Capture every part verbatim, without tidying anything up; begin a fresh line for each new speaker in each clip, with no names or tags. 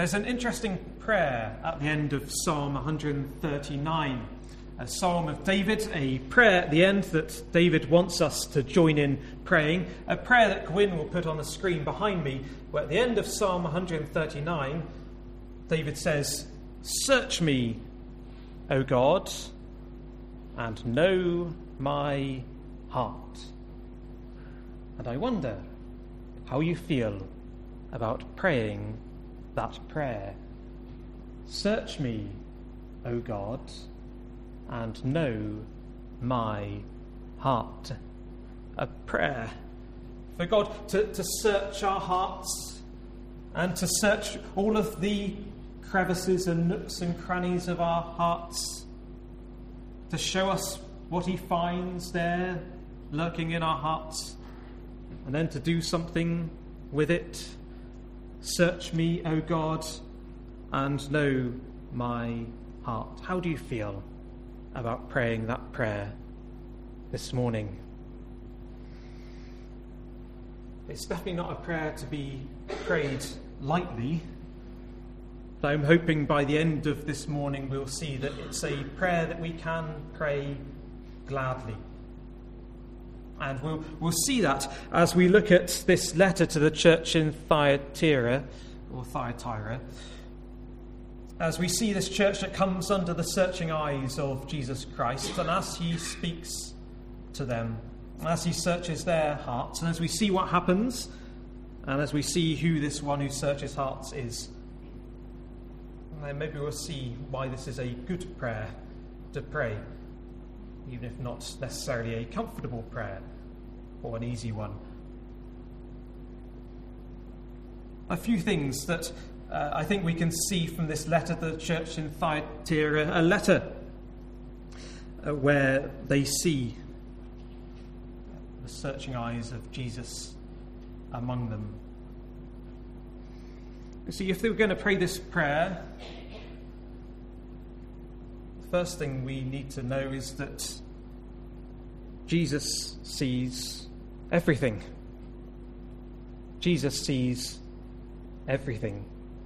There's an interesting prayer at the end of Psalm one hundred thirty-nine, a psalm of David, a prayer at the end that David wants us to join in praying, a prayer that Gwyn will put on the screen behind me, where at the end of Psalm one hundred thirty-nine, David says, "Search me, O God, and know my heart." And I wonder how you feel about praying that prayer. Search me, O God, and know my heart. A prayer for God to, to search our hearts and to search all of the crevices and nooks and crannies of our hearts, to show us what he finds there lurking in our hearts, and then to do something with it. Search me, O God, and know my heart. How do you feel about praying that prayer this morning? It's definitely not a prayer to be prayed lightly, but I'm hoping by the end of this morning we'll see that it's a prayer that we can pray gladly. And we'll, we'll see that as we look at this letter to the church in Thyatira, or Thyatira, as we see this church that comes under the searching eyes of Jesus Christ, and as he speaks to them, as he searches their hearts, and as we see what happens, and as we see who this one who searches hearts is, and then maybe we'll see why this is a good prayer to pray, even if not necessarily a comfortable prayer or an easy one. A few things that uh, I think we can see from this letter to the church in Thyatira, a letter uh, where they see the searching eyes of Jesus among them. You see, if they were going to pray this prayer, the first thing we need to know is that Jesus sees everything. Jesus sees everything.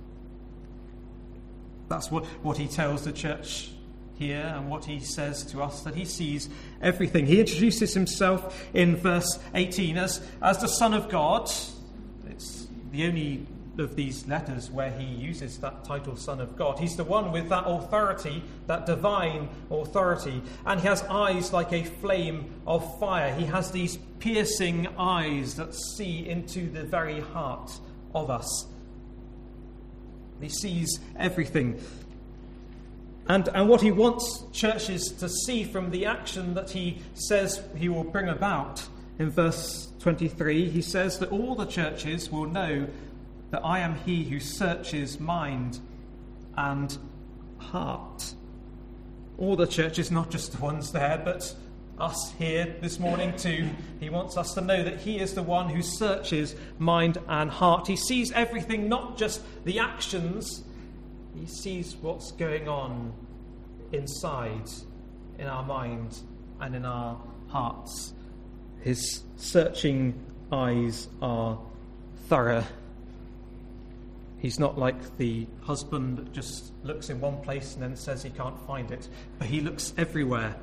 That's what, what he tells the church here and what he says to us, that he sees everything. He introduces himself in verse eighteen as, as the Son of God. It's the only of these letters where he uses that title, Son of God. He's the one with that authority, that divine authority, and he has eyes like a flame of fire. He has these piercing eyes that see into the very heart of us. He sees everything. And, and what he wants churches to see from the action that he says he will bring about, in verse twenty-three, he says that all the churches will know that I am he who searches mind and heart. All the churches, not just the ones there, but us here this morning too. He wants us to know that he is the one who searches mind and heart. He sees everything, not just the actions. He sees what's going on inside, in our mind and in our hearts. His searching eyes are thorough. He's not like the husband that just looks in one place and then says he can't find it, but he looks everywhere.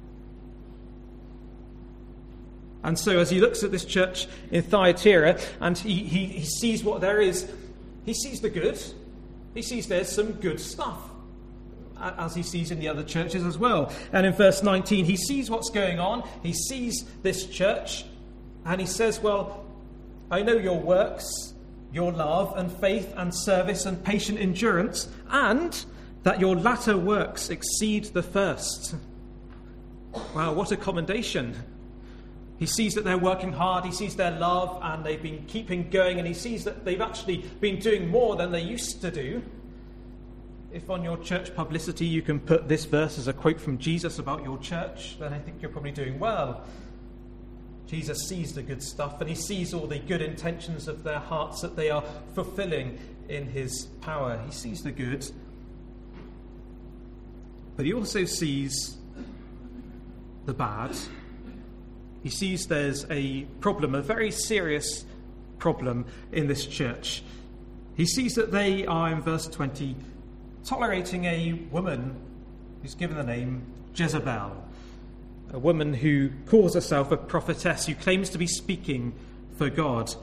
And so as he looks at this church in Thyatira and he, he, he sees what there is, he sees the good. He sees there's some good stuff, as he sees in the other churches as well. And in verse nineteen, he sees what's going on. He sees this church and he says, well, I know your works, your love and faith and service and patient endurance, and that your latter works exceed the first. Wow, what a commendation. He sees that they're working hard, he sees their love, and they've been keeping going, and he sees that they've actually been doing more than they used to do. If on your church publicity you can put this verse as a quote from Jesus about your church, then I think you're probably doing well. Jesus sees the good stuff, and he sees all the good intentions of their hearts that they are fulfilling in his power. He sees the good. But he also sees the bad. He sees there's a problem, a very serious problem in this church. He sees that they are, in verse twenty, tolerating a woman who's given the name Jezebel, a woman who calls herself a prophetess, who claims to be speaking for God.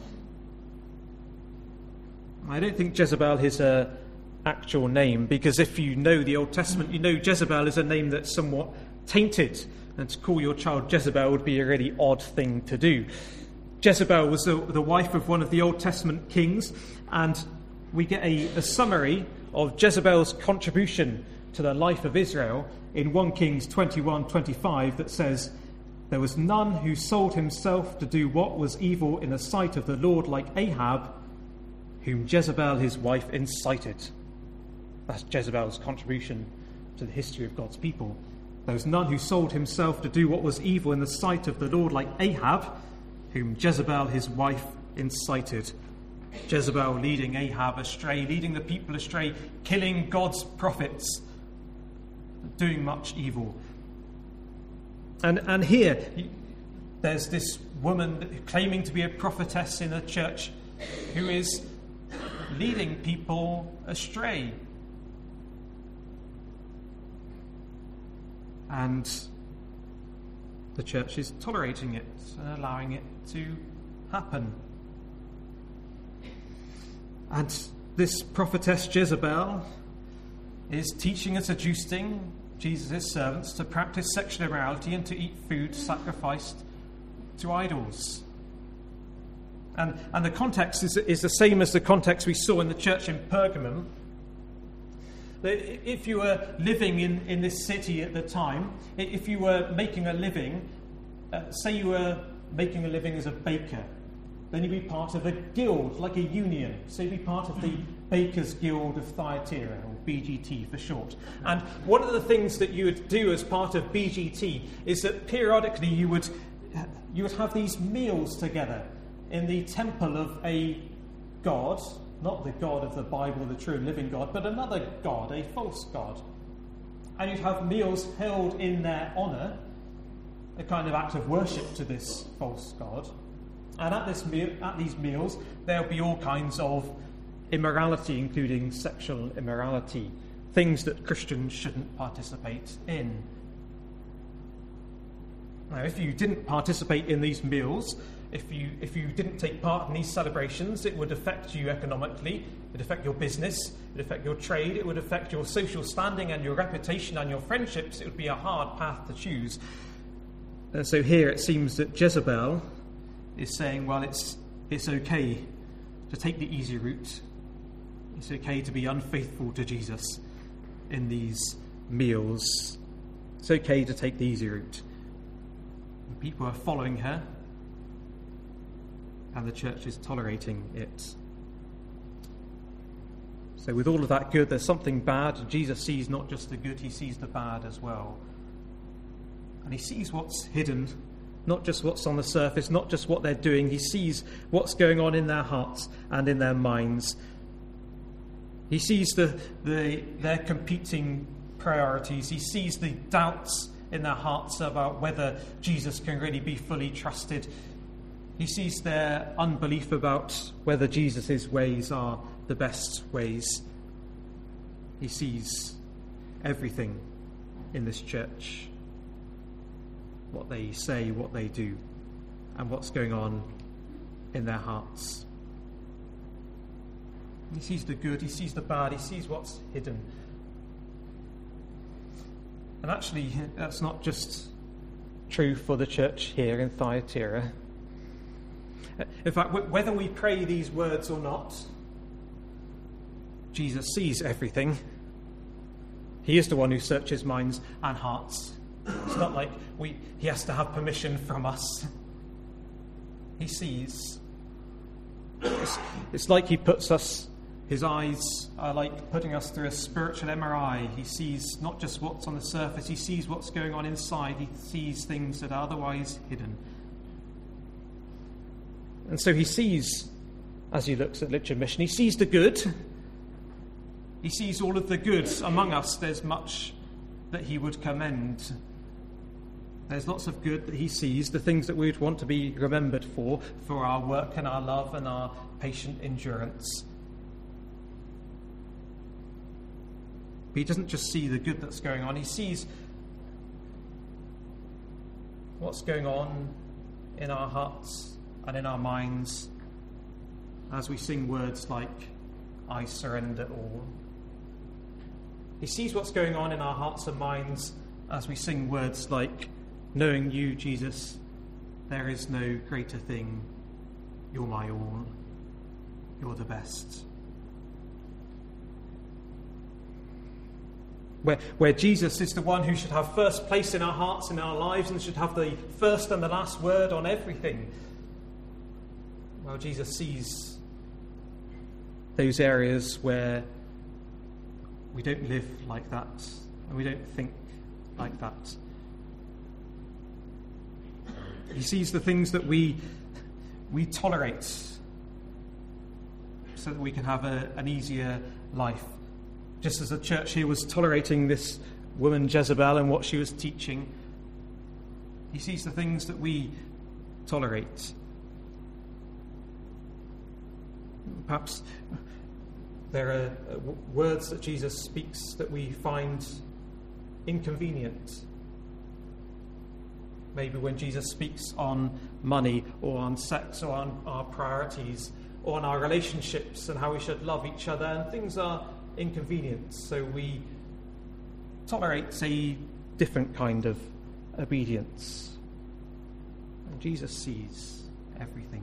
I don't think Jezebel is her actual name, because if you know the Old Testament, you know Jezebel is a name that's somewhat tainted, and to call your child Jezebel would be a really odd thing to do. Jezebel was the, the wife of one of the Old Testament kings, and we get a, a summary of Jezebel's contribution to the life of Israel in First Kings twenty-one twenty-five that says, "There was none who sold himself to do what was evil in the sight of the Lord like Ahab, whom Jezebel his wife incited." That's Jezebel's contribution to the history of God's people. There was none who sold himself to do what was evil in the sight of the Lord like Ahab, whom Jezebel his wife incited. Jezebel leading Ahab astray, leading the people astray, killing God's prophets, doing much evil. And and here, there's this woman claiming to be a prophetess in a church who is leading people astray. And the church is tolerating it and allowing it to happen. And this prophetess Jezebel is teaching and seducing Jesus' servants to practice sexual immorality and to eat food sacrificed to idols. And, and the context is, is the same as the context we saw in the church in Pergamum. If you were living in, in this city at the time, if you were making a living, uh, say you were making a living as a baker, then you'd be part of a guild, like a union. So you'd be part of the Bakers Guild of Thyatira, or B G T for short. And one of the things that you would do as part of B G T is that periodically you would you would have these meals together in the temple of a god, not the God of the Bible, the true and living God, but another god, a false god. And you'd have meals held in their honour, a kind of act of worship to this false god. And at this meal, at these meals, there'll be all kinds of immorality, including sexual immorality, things that Christians shouldn't participate in. Now, if you didn't participate in these meals, if you if you didn't take part in these celebrations, it would affect you economically, it would affect your business, it would affect your trade, it would affect your social standing and your reputation and your friendships. It would be a hard path to choose. And so here it seems that Jezebel is saying, well, it's it's okay to take the easy route. It's okay to be unfaithful to Jesus in these meals. It's okay to take the easy route. And people are following her, and the church is tolerating it. So with all of that good, there's something bad. Jesus sees not just the good, he sees the bad as well. And he sees what's hidden, not just what's on the surface, not just what they're doing. He sees what's going on in their hearts and in their minds. He sees the, the their competing priorities. He sees the doubts in their hearts about whether Jesus can really be fully trusted. He sees their unbelief about whether Jesus' ways are the best ways. He sees everything in this church. What they say, what they do, and what's going on in their hearts. He sees the good, he sees the bad, he sees what's hidden. And actually, that's not just true for the church here in Thyatira. In fact, whether we pray these words or not, Jesus sees everything. He is the one who searches minds and hearts. It's not like we he has to have permission from us. He sees. It's, it's like he puts us, his eyes are like putting us through a spiritual M R I. He sees not just what's on the surface, he sees what's going on inside. He sees things that are otherwise hidden. And so he sees, as he looks at Litchfield Mission, he sees the good. He sees all of the good among us. There's much that he would commend. There's lots of good that he sees, the things that we would want to be remembered for, for our work and our love and our patient endurance. But he doesn't just see the good that's going on, he sees what's going on in our hearts and in our minds as we sing words like, I surrender all. He sees what's going on in our hearts and minds as we sing words like, knowing you, Jesus, there is no greater thing. You're my all. You're the best. Where, where Jesus is the one who should have first place in our hearts, in our lives, and should have the first and the last word on everything. Well, Jesus sees those areas where we don't live like that, and we don't think like that. He sees the things that we we tolerate so that we can have a, an easier life. Just as the church here was tolerating this woman Jezebel and what she was teaching, he sees the things that we tolerate. Perhaps there are words that Jesus speaks that we find inconvenient. Maybe when Jesus speaks on money or on sex or on our priorities or on our relationships and how we should love each other, and things are inconvenient, so we tolerate a different kind of obedience. And Jesus sees everything.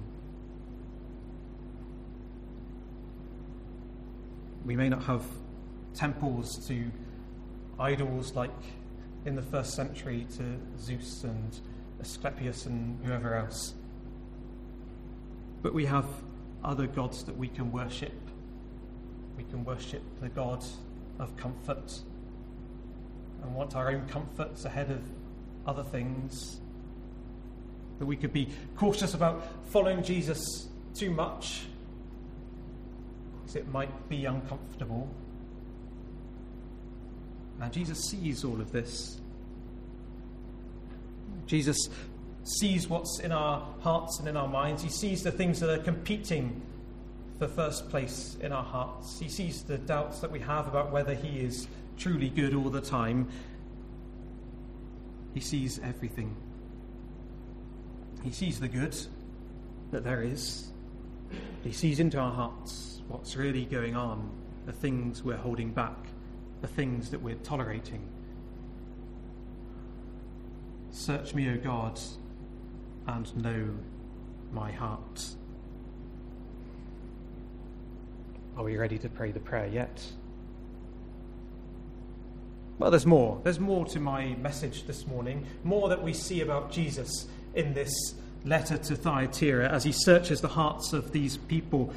We may not have temples to idols like in the first century to Zeus and Asclepius and whoever else, but we have other gods that we can worship. We can worship the God of comfort and want our own comforts ahead of other things. That we could be cautious about following Jesus too much because it might be uncomfortable. And Jesus sees all of this. Jesus sees what's in our hearts and in our minds. He sees the things that are competing for first place in our hearts. He sees the doubts that we have about whether he is truly good all the time. He sees everything. He sees the good that there is. He sees into our hearts what's really going on, the things we're holding back, the things that we're tolerating. Search me, O God, and know my heart. Are we ready to pray the prayer yet? Well, there's more. There's more to my message this morning, more that we see about Jesus in this letter to Thyatira as he searches the hearts of these people.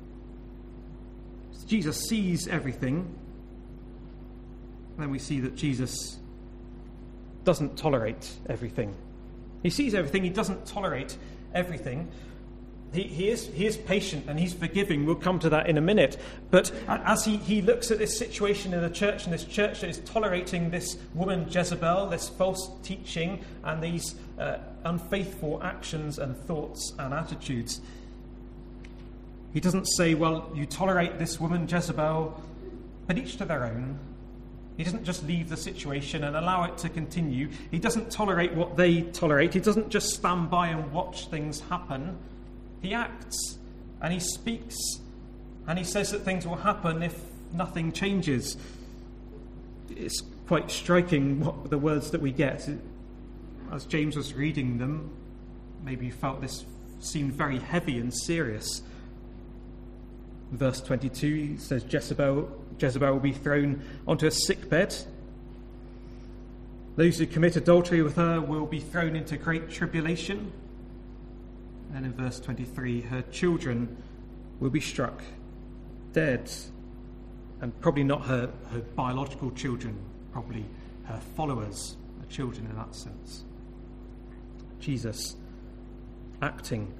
Jesus sees everything. Then we see that Jesus doesn't tolerate everything. He sees everything, he doesn't tolerate everything. He, he is he is patient and he's forgiving. We'll come to that in a minute. But as he, he looks at this situation in the church, and this church that is tolerating this woman Jezebel, this false teaching, and these uh, unfaithful actions and thoughts and attitudes, he doesn't say, well, you tolerate this woman Jezebel, but each to their own. He doesn't just leave the situation and allow it to continue. He doesn't tolerate what they tolerate. He doesn't just stand by and watch things happen. He acts and he speaks and he says that things will happen if nothing changes. It's quite striking what the words that we get. As James was reading them, maybe you felt this seemed very heavy and serious. Verse twenty-two, he says Jezebel, Jezebel will be thrown onto a sickbed. Those who commit adultery with her will be thrown into great tribulation. And in verse twenty-three, her children will be struck dead. And probably not her, her biological children, probably her followers, her children in that sense. Jesus acting.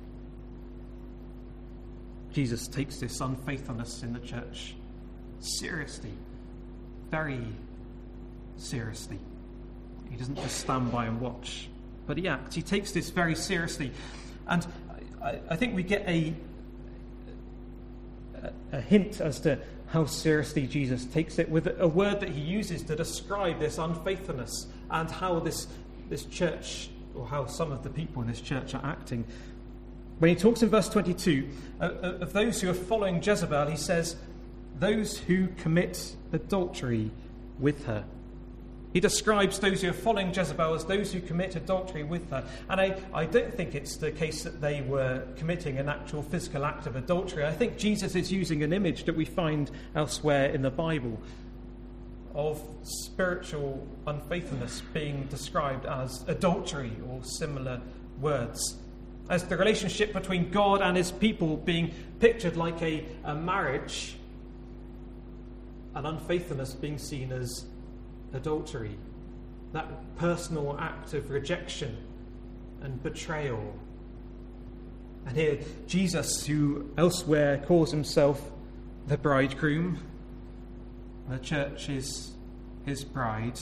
Jesus takes this unfaithfulness in the church seriously, very seriously. He doesn't just stand by and watch, but he acts. He takes this very seriously. And I, I think we get a, a, a hint as to how seriously Jesus takes it with a word that he uses to describe this unfaithfulness and how this, this church, or how some of the people in this church are acting. When he talks in verse twenty-two uh, of those who are following Jezebel, he says, those who commit adultery with her. He describes those who are following Jezebel as those who commit adultery with her. And I, I don't think it's the case that they were committing an actual physical act of adultery. I think Jesus is using an image that we find elsewhere in the Bible of spiritual unfaithfulness being described as adultery or similar words. As the relationship between God and his people being pictured like a, a marriage, and unfaithfulness being seen as adultery, that personal act of rejection and betrayal. And here, Jesus, who elsewhere calls himself the bridegroom, the church is his bride,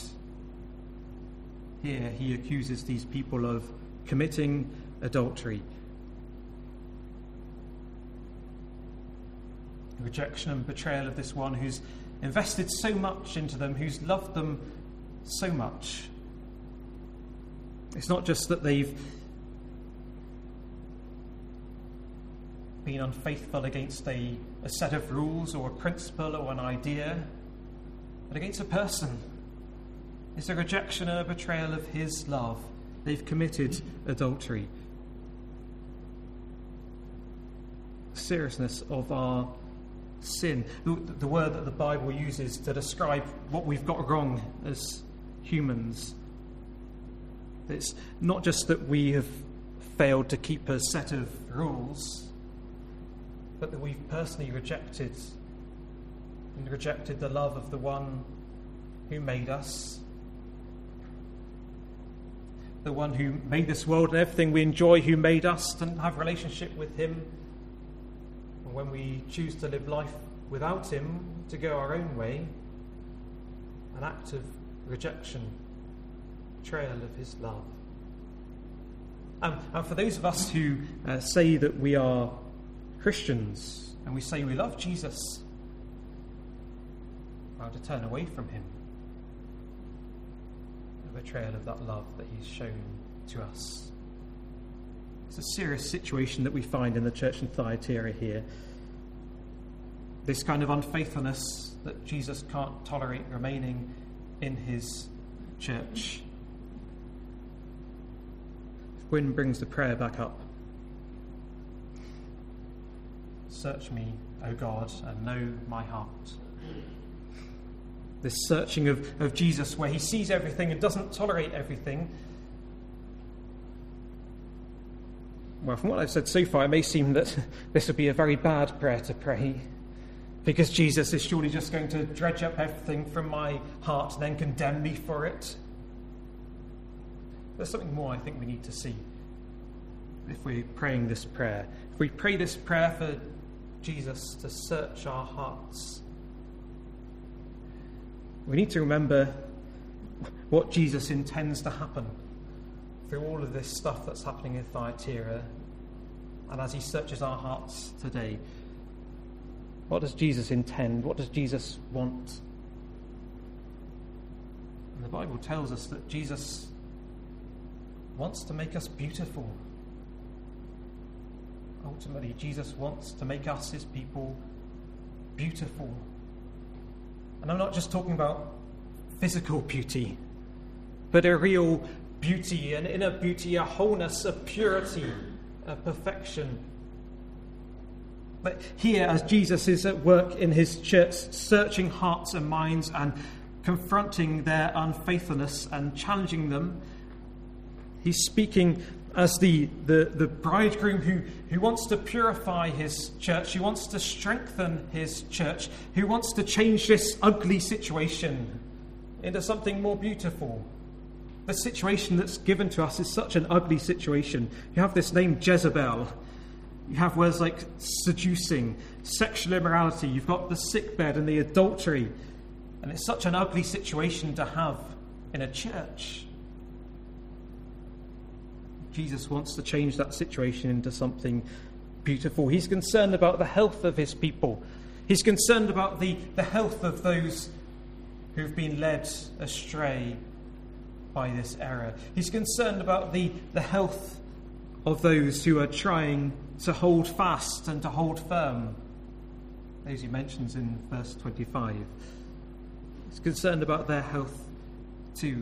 here he accuses these people of committing adultery. Rejection and betrayal of this one who's invested so much into them, who's loved them so much. It's not just that they've been unfaithful against a, a set of rules or a principle or an idea, but against a person. It's a rejection and a betrayal of his love. They've committed adultery. The seriousness of our sin, the, the word that the Bible uses to describe what we've got wrong as humans. It's not just that we have failed to keep a set of rules, but that we've personally rejected and rejected the love of the one who made us, the one who made this world and everything we enjoy, who made us and have a relationship with him. And when we choose to live life without him, to go our own way, an act of rejection, betrayal of his love. And, and for those of us who uh, say that we are Christians and we say we love Jesus, well, to turn away from him, a betrayal of that love that he's shown to us. It's a serious situation that we find in the church in Thyatira here. This kind of unfaithfulness that Jesus can't tolerate remaining in his church. Gwyn brings the prayer back up. Search me, O God, and know my heart. This searching of, of Jesus where he sees everything and doesn't tolerate everything. Well, from what I've said so far, it may seem that this would be a very bad prayer to pray, because Jesus is surely just going to dredge up everything from my heart and then condemn me for it. There's something more I think we need to see if we're praying this prayer. If we pray this prayer for Jesus to search our hearts, we need to remember what Jesus intends to happen through all of this stuff that's happening in Thyatira, and as he searches our hearts today. What does Jesus intend? What does Jesus want? And the Bible tells us that Jesus wants to make us beautiful. Ultimately, Jesus wants to make us, his people, beautiful. And I'm not just talking about physical beauty, but a real beauty, an inner beauty, a wholeness, a purity, a perfection. But here, as Jesus is at work in his church, searching hearts and minds and confronting their unfaithfulness and challenging them, he's speaking as the, the, the bridegroom who, who wants to purify his church, who wants to strengthen his church, who wants to change this ugly situation into something more beautiful. The situation that's given to us is such an ugly situation. You have this name Jezebel. You have words like seducing, sexual immorality. You've got the sickbed and the adultery. And it's such an ugly situation to have in a church. Jesus wants to change that situation into something beautiful. He's concerned about the health of his people. He's concerned about the, the health of those who've been led astray by this error. He's concerned about the, the health of those who are trying to hold fast and to hold firm. Those he mentions in verse twenty-five. He's concerned about their health too.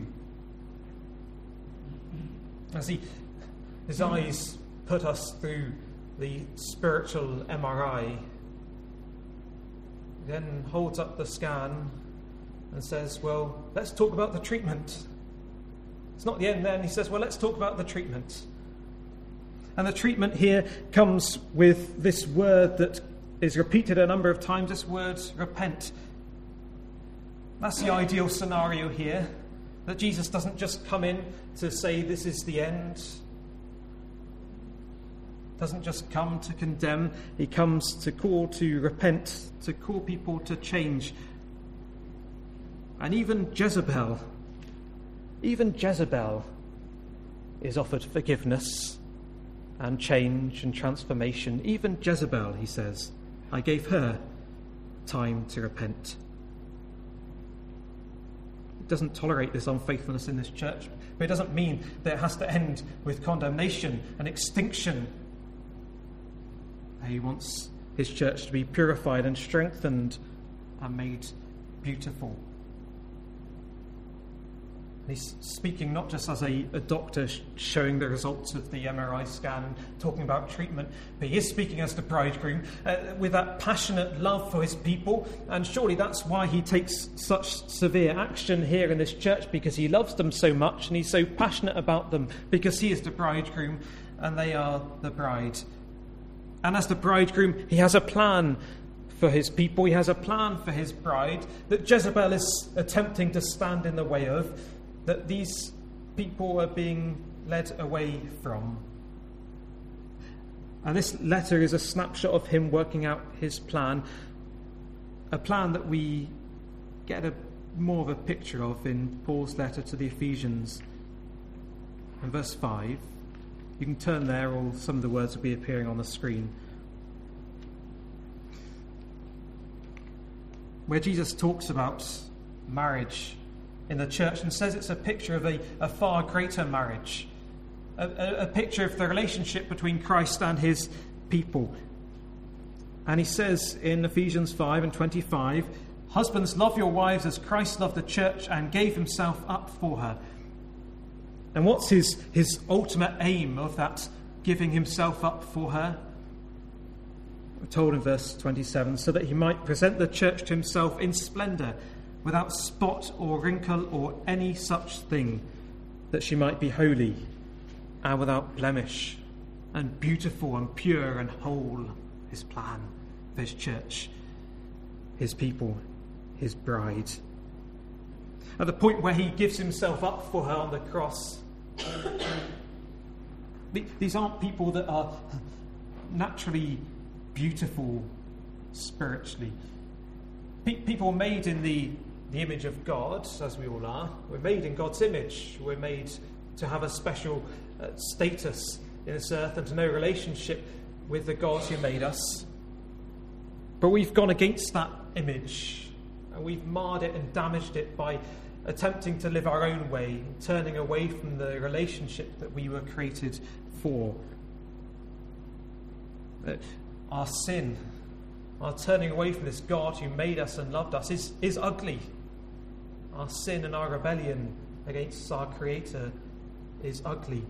As he, his eyes put us through the spiritual M R I, he then holds up the scan and says, well, let's talk about the treatment. It's not the end then. He says, well, let's talk about the treatment. And the treatment here comes with this word that is repeated a number of times, this word, repent. That's the ideal scenario here, that Jesus doesn't just come in to say this is the end. Doesn't just come to condemn. He comes to call to repent, to call people to change. And even Jezebel, even Jezebel is offered forgiveness and change and transformation. Even Jezebel, he says, I gave her time to repent. It doesn't tolerate this unfaithfulness in this church, but it doesn't mean that it has to end with condemnation and extinction. He wants his church to be purified and strengthened and made beautiful. He's speaking not just as a, a doctor showing the results of the M R I scan, talking about treatment, but he is speaking as the bridegroom uh, with that passionate love for his people. And surely that's why he takes such severe action here in this church, because he loves them so much and he's so passionate about them, because he is the bridegroom and they are the bride. And as the bridegroom, he has a plan for his people. He has a plan for his bride that Jezebel is attempting to stand in the way of, that these people are being led away from. And this letter is a snapshot of him working out his plan, a plan that we get a more of a picture of in Paul's letter to the Ephesians. In verse five, you can turn there, or some of the words will be appearing on the screen, where Jesus talks about marriage in the church and says it's a picture of a, a far greater marriage, a, a, a picture of the relationship between Christ and his people. And he says in Ephesians five and twenty-five, husbands, love your wives as Christ loved the church and gave himself up for her. And what's his, his ultimate aim of that giving himself up for her? We're told in verse twenty-seven, so that he might present the church to himself in splendour, without spot or wrinkle or any such thing, that she might be holy and without blemish and beautiful and pure and whole. His plan for his church, his people, his bride. At the point where he gives himself up for her on the cross, these aren't people that are naturally beautiful spiritually. People made in the the image of God, as we all are. We're made in God's image. We're made to have a special uh, status in this earth and to know relationship with the God who made us. But we've gone against that image, and we've marred it and damaged it by attempting to live our own way, turning away from the relationship that we were created for. Uh, our sin, our turning away from this God who made us and loved us is, is ugly. Our sin and our rebellion against our Creator is ugly.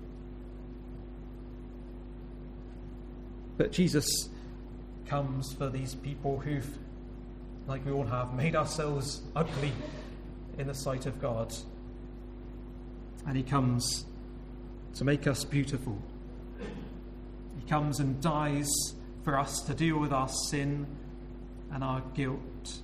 But Jesus comes for these people who've, like we all have, made ourselves ugly in the sight of God. And he comes to make us beautiful. He comes and dies for us to deal with our sin and our guilt.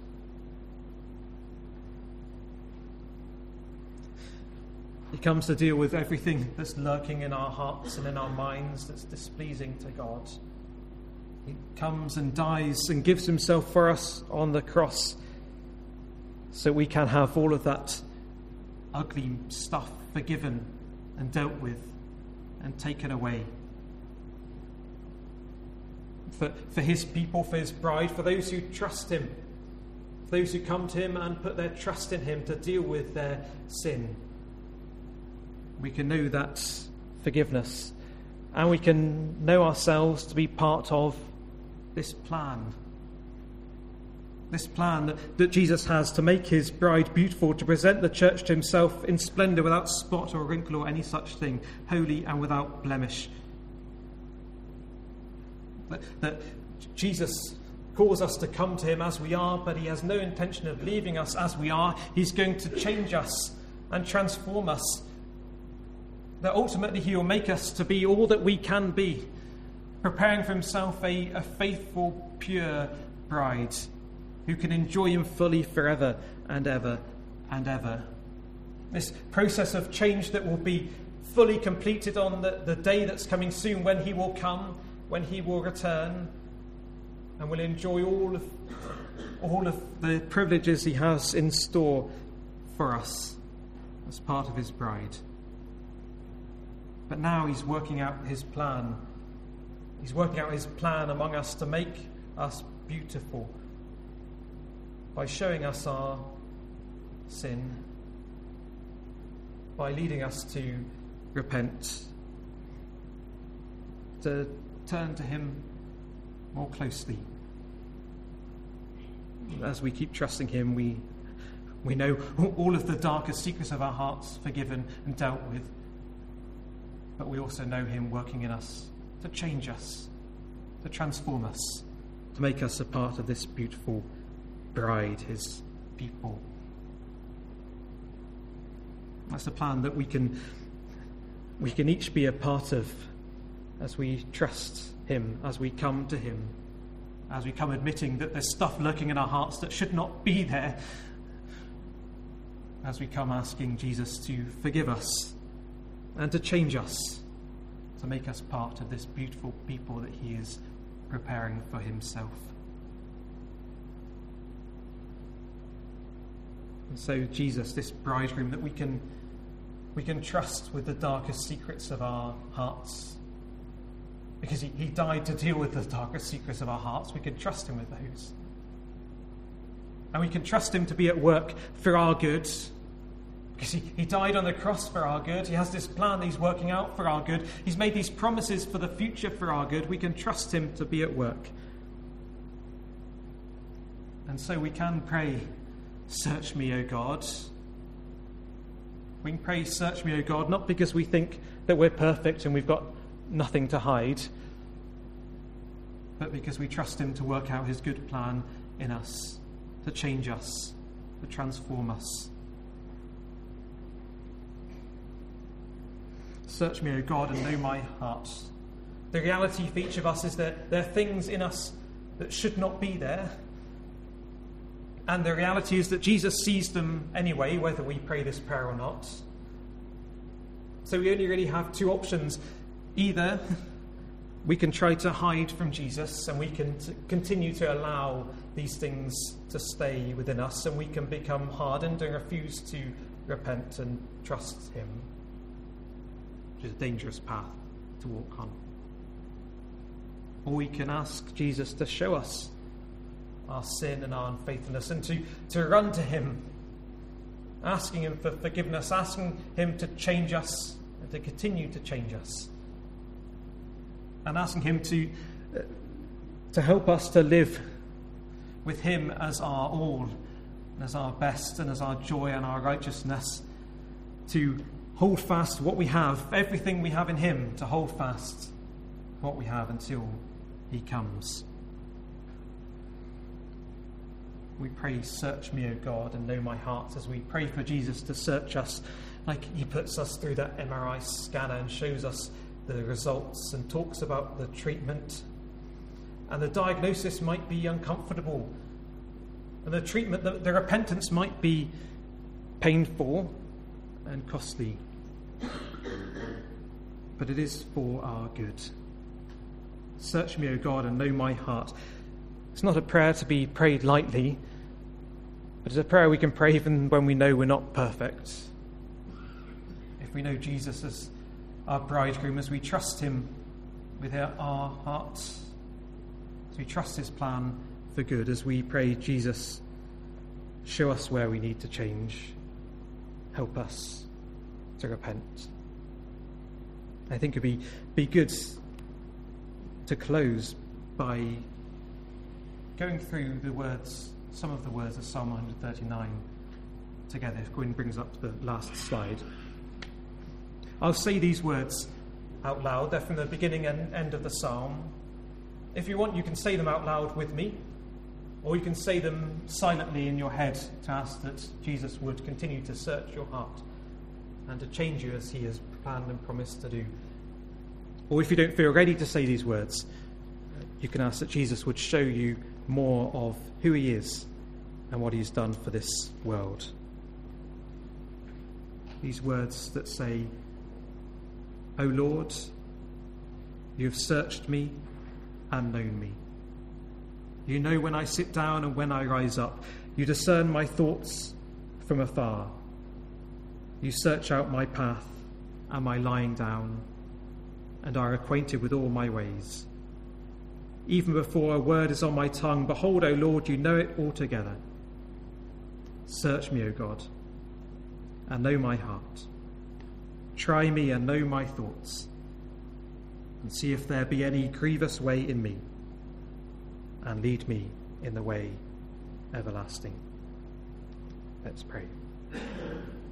He comes to deal with everything that's lurking in our hearts and in our minds that's displeasing to God. He comes and dies and gives himself for us on the cross so we can have all of that ugly stuff forgiven and dealt with and taken away. for, for his people, for his bride, for those who trust him, for those who come to him and put their trust in him to deal with their sin. We can know that forgiveness, and we can know ourselves to be part of this plan. This plan that, that Jesus has to make his bride beautiful, to present the church to himself in splendour, without spot or wrinkle or any such thing, holy and without blemish. That, that Jesus calls us to come to him as we are, but he has no intention of leaving us as we are. He's going to change us and transform us. That ultimately he will make us to be all that we can be, preparing for himself a, a faithful, pure bride who can enjoy him fully forever and ever and ever. This process of change that will be fully completed on the, the day that's coming soon, when he will come, when he will return, and will enjoy all of, all of the privileges he has in store for us as part of his bride. But now he's working out his plan. He's working out his plan among us to make us beautiful by showing us our sin, by leading us to repent, to turn to him more closely. As we keep trusting him, we, we know all of the darkest secrets of our hearts forgiven and dealt with. But we also know him working in us to change us, to transform us, to make us a part of this beautiful bride, his people. That's the plan that we can we can each be a part of as we trust him, as we come to him, as we come admitting that there's stuff lurking in our hearts that should not be there, as we come asking Jesus to forgive us and to change us, to make us part of this beautiful people that he is preparing for himself. And so Jesus, this bridegroom that we can we can trust with the darkest secrets of our hearts, because he, he died to deal with the darkest secrets of our hearts, we can trust him with those. And we can trust him to be at work for our good, because he, he died on the cross for our good. He has this plan that he's working out for our good. He's made these promises for the future for our good. We can trust him to be at work. And so we can pray, "Search me, O God." We can pray, "Search me, O God," not because we think that we're perfect and we've got nothing to hide, but because we trust him to work out his good plan in us, to change us, to transform us. Search me, O God, and know my heart. The reality for each of us is that there are things in us that should not be there. And the reality is that Jesus sees them anyway, whether we pray this prayer or not. So we only really have two options. Either we can try to hide from Jesus and we can t- continue to allow these things to stay within us, and we can become hardened and refuse to repent and trust him, which is a dangerous path to walk on. Or we can ask Jesus to show us our sin and our unfaithfulness, and to, to run to him, asking him for forgiveness, asking him to change us and to continue to change us, and asking him to, uh, to help us to live with him as our all, and as our best, and as our joy and our righteousness, to hold fast what we have, everything we have in him, to hold fast what we have until he comes. We pray, "Search me, O God, and know my heart," as we pray for Jesus to search us, like he puts us through that M R I scanner and shows us the results and talks about the treatment. And the diagnosis might be uncomfortable, and the treatment, the, the repentance might be painful and costly. But it is for our good. Search me, O God, and know my heart. It's not a prayer to be prayed lightly, but it's a prayer we can pray even when we know we're not perfect. If we know Jesus as our bridegroom, as we trust him with our hearts, as we trust his plan for good, as we pray, Jesus, show us where we need to change. Help us to repent. I think it would be, be good to close by going through the words, some of the words of Psalm one thirty-nine together. If Gwyn brings up the last slide. I'll say these words out loud. They're from the beginning and end of the psalm. If you want, you can say them out loud with me, or you can say them silently in your head to ask that Jesus would continue to search your heart and to change you as he has planned and promised to do. Or if you don't feel ready to say these words, you can ask that Jesus would show you more of who he is and what he's done for this world. These words that say, O Lord, you have searched me and known me. You know when I sit down and when I rise up. You discern my thoughts from afar. You search out my path and my lying down, and are acquainted with all my ways. Even before a word is on my tongue, behold, O Lord, you know it altogether. Search me, O God, and know my heart. Try me and know my thoughts, and see if there be any grievous way in me, and lead me in the way everlasting. Let's pray.